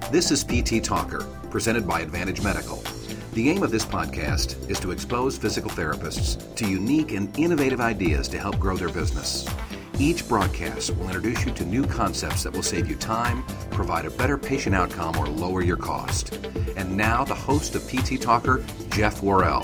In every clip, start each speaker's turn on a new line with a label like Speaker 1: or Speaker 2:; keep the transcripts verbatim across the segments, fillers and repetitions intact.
Speaker 1: This is P T Talker, presented by Advantage Medical. The aim of this podcast is to expose physical therapists to unique and innovative ideas to help grow their business. Each broadcast will introduce you to new concepts that will save you time, provide a better patient outcome, or lower your cost. And now, the host of P T Talker, Jeff Worrell.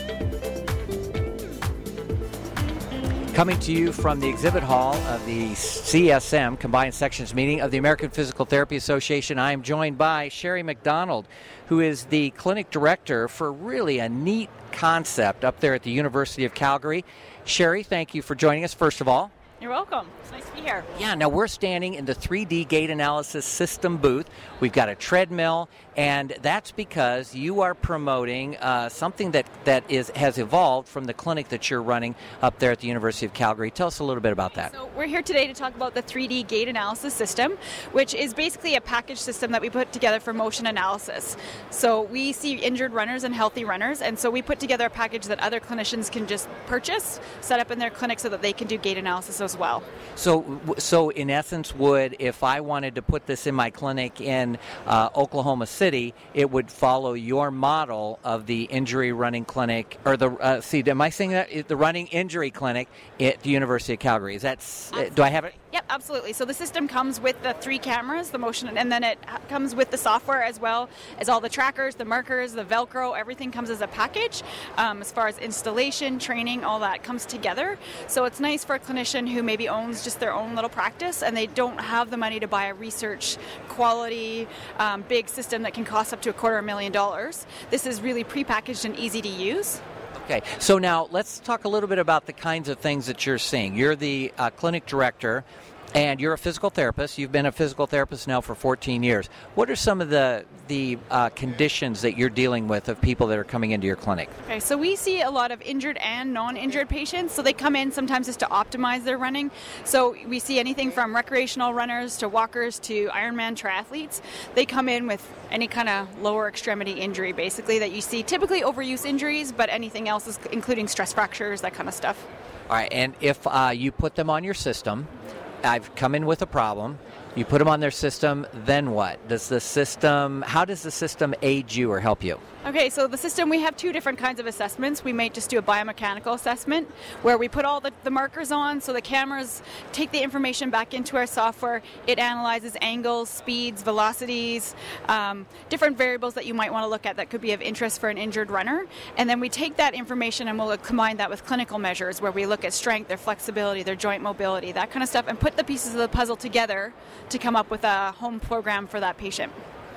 Speaker 2: Coming to you from the exhibit hall of the C S M, Combined Sections Meeting of the American Physical Therapy Association, I am joined by Sherry McDonald, who is the clinic director for really a neat concept up there at the University of Calgary. Sherry, thank you for joining us, first of all.
Speaker 3: You're welcome. It's nice to be here.
Speaker 2: Yeah, now we're standing in the three D gait analysis system booth. We've got a treadmill, and that's because you are promoting uh, something that, that is has evolved from the clinic that you're running up there at the University of Calgary. Tell us a little bit about that.
Speaker 3: So we're here today to talk about the three D gait analysis system, which is basically a package system that we put together for motion analysis. So we see injured runners and healthy runners, and so we put together a package that other clinicians can just purchase, set up in their clinic so that they can do gait analysis as well.
Speaker 2: So, so in essence, would if I wanted to put this in my clinic in uh, Oklahoma City, it would follow your model of the injury running clinic, or the uh, see? Am I saying that the running injury clinic at the University of Calgary? Is that? Uh, do I have it?
Speaker 3: Yep, absolutely. So the system comes with the three cameras, the motion, and then it comes with the software as well as all the trackers, the markers, the Velcro. Everything comes as a package. Um, as far as installation, training, all that comes together. So it's nice for a clinician who maybe owns just their own little practice and they don't have the money to buy a research quality um, big system that can cost up to a quarter of a million dollars. This is really prepackaged and easy to use.
Speaker 2: Okay, so now let's talk a little bit about the kinds of things that you're seeing. You're the uh, clinic director, and you're a physical therapist. You've been a physical therapist now for fourteen years. What are some of the the uh, conditions that you're dealing with of people that are coming into your clinic?
Speaker 3: Okay, so we see a lot of injured and non-injured patients. So they come in sometimes just to optimize their running. So we see anything from recreational runners to walkers to Ironman triathletes. They come in with any kind of lower extremity injury, basically, that you see. Typically overuse injuries, but anything else, is including stress fractures, that kind of stuff.
Speaker 2: All right, and if uh, you put them on your system, I've come in with a problem. You put them on their system, then what? Does the system, how does the system aid you or help you?
Speaker 3: Okay, so the system, we have two different kinds of assessments. We might just do a biomechanical assessment where we put all the, the markers on, so the cameras take the information back into our software. It analyzes angles, speeds, velocities, um, different variables that you might want to look at that could be of interest for an injured runner. And then we take that information and we'll combine that with clinical measures where we look at strength, their flexibility, their joint mobility, that kind of stuff, and put the pieces of the puzzle together to come up with a home program for that patient.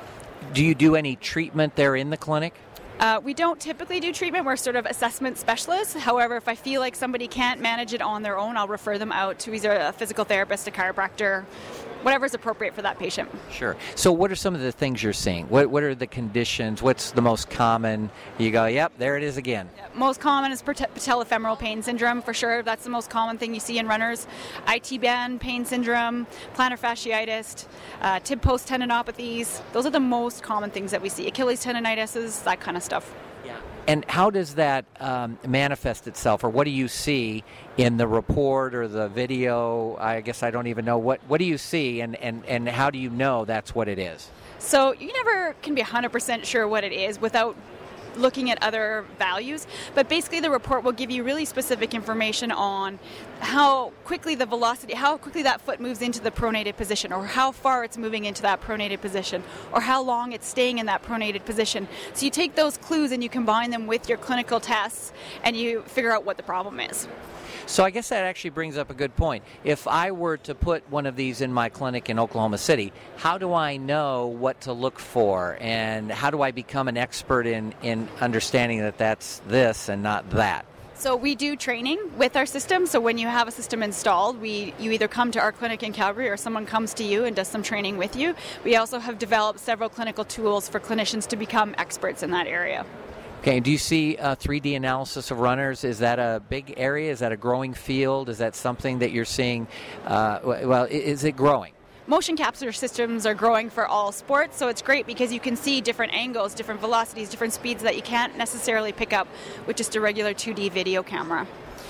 Speaker 2: Do you do any treatment there in the clinic?
Speaker 3: Uh, we don't typically do treatment. We're sort of assessment specialists. However, if I feel like somebody can't manage it on their own, I'll refer them out to either a physical therapist, a chiropractor, whatever's appropriate for that patient.
Speaker 2: Sure. So what are some of the things you're seeing? What what are the conditions? What's the most common? You go, yep, there it is again.
Speaker 3: Yeah, most common is patellofemoral pain syndrome, for sure. That's the most common thing you see in runners. I T band pain syndrome, plantar fasciitis, uh, tib post tendinopathies. Those are the most common things that we see. Achilles tendinitis, that kind of stuff.
Speaker 2: Yeah. And how does that um, manifest itself, or what do you see in the report or the video? I guess I don't even know. What What do you see, and, and, and how do you know that's what it is?
Speaker 3: So you never can be one hundred percent sure what it is without looking at other values, but basically the report will give you really specific information on how quickly the velocity, how quickly that foot moves into the pronated position, or how far it's moving into that pronated position, or how long it's staying in that pronated position. So you take those clues and you combine them with your clinical tests and you figure out what the problem is.
Speaker 2: So I guess that actually brings up a good point. If I were to put one of these in my clinic in Oklahoma City, how do I know what to look for, and how do I become an expert in, in understanding that that's this and not that?
Speaker 3: So we do training with our system. So when you have a system installed, we you either come to our clinic in Calgary or someone comes to you and does some training with you. We also have developed several clinical tools for clinicians to become experts in that area.
Speaker 2: Okay, do you see uh, three D analysis of runners? Is that a big area? Is that a growing field? Is that something that you're seeing? Uh, well, is it growing?
Speaker 3: Motion capture systems are growing for all sports, so it's great because you can see different angles, different velocities, different speeds that you can't necessarily pick up with just a regular two D video camera.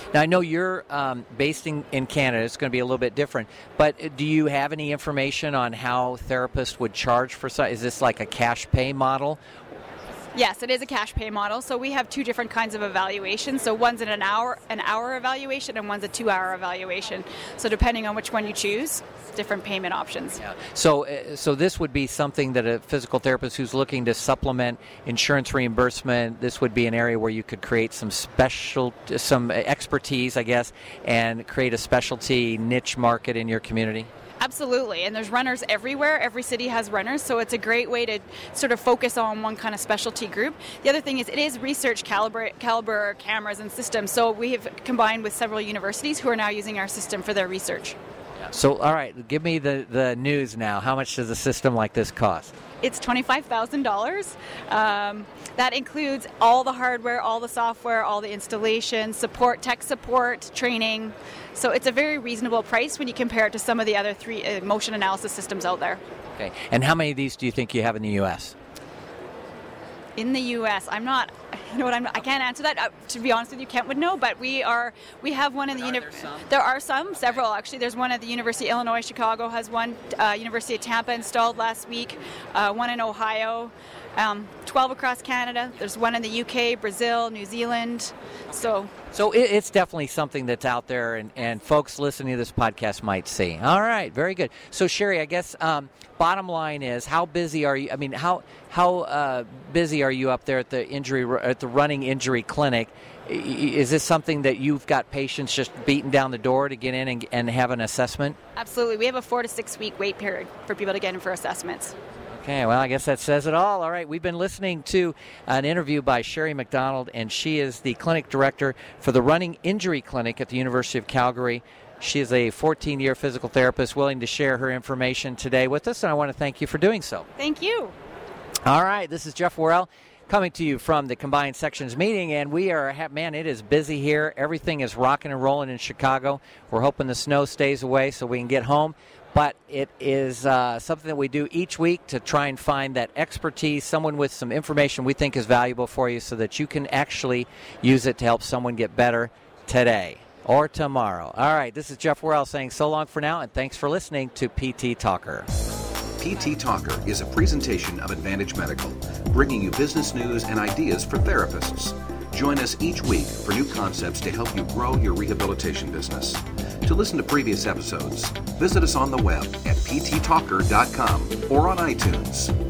Speaker 2: Now, I know you're um, based in, in Canada. It's going to be a little bit different. But do you have any information on how therapists would charge for such? Is this like a cash pay model?
Speaker 3: Yes, it is a cash pay model. So we have two different kinds of evaluations. So one's an hour an hour evaluation and one's a two-hour evaluation. So depending on which one you choose, different payment options.
Speaker 2: Yeah. So, uh, so this would be something that a physical therapist who's looking to supplement insurance reimbursement. This would be an area where you could create some special, some expertise, I guess, and create a specialty niche market in your community.
Speaker 3: Absolutely, and there's runners everywhere. Every city has runners, so it's a great way to sort of focus on one kind of specialty group. The other thing is it is research caliber, caliber cameras and systems, so we have combined with several universities who are now using our system for their research.
Speaker 2: So, all right, give me the, the news now. How much does a system like this cost?
Speaker 3: It's twenty-five thousand dollars. Um, that includes all the hardware, all the software, all the installation, support, tech support, training. So it's a very reasonable price when you compare it to some of the other three uh, motion analysis systems out there.
Speaker 2: Okay. And how many of these do you think you have in the U S?
Speaker 3: In the U S, I'm not. You know what? I'm. I can't answer that. Uh, to be honest with you, Kent would know. But we are. We have one in the.
Speaker 2: Are
Speaker 3: Uni-
Speaker 2: there some?
Speaker 3: There are some. Several actually. There's one at the University of Illinois Chicago has one. Uh, University of Tampa installed last week. Uh, one in Ohio. Um, twelve across Canada. There's one in the U K, Brazil, New Zealand. So.
Speaker 2: So it, it's definitely something that's out there, and, and folks listening to this podcast might see. All right, very good. So Sherry, I guess um, bottom line is, how busy are you? I mean, how how uh, busy are you up there at the injury at the running injury clinic? Is this something that you've got patients just beating down the door to get in and, and have an assessment?
Speaker 3: Absolutely, we have a four to six week wait period for people to get in for assessments.
Speaker 2: Okay, well, I guess that says it all. All right, we've been listening to an interview by Sherry McDonald, and she is the clinic director for the Running Injury Clinic at the University of Calgary. She is a fourteen-year physical therapist willing to share her information today with us, and I want to thank you for doing so.
Speaker 3: Thank you.
Speaker 2: All right, this is Jeff Worrell coming to you from the Combined Sections meeting, and we are, man, it is busy here. Everything is rocking and rolling in Chicago. We're hoping the snow stays away so we can get home. But it is uh, something that we do each week to try and find that expertise, someone with some information we think is valuable for you so that you can actually use it to help someone get better today or tomorrow. All right, this is Jeff Worrell saying so long for now, and thanks for listening to P T Talker.
Speaker 1: P T Talker is a presentation of Advantage Medical, bringing you business news and ideas for therapists. Join us each week for new concepts to help you grow your rehabilitation business. To listen to previous episodes, visit us on the web at p t talker dot com or on iTunes.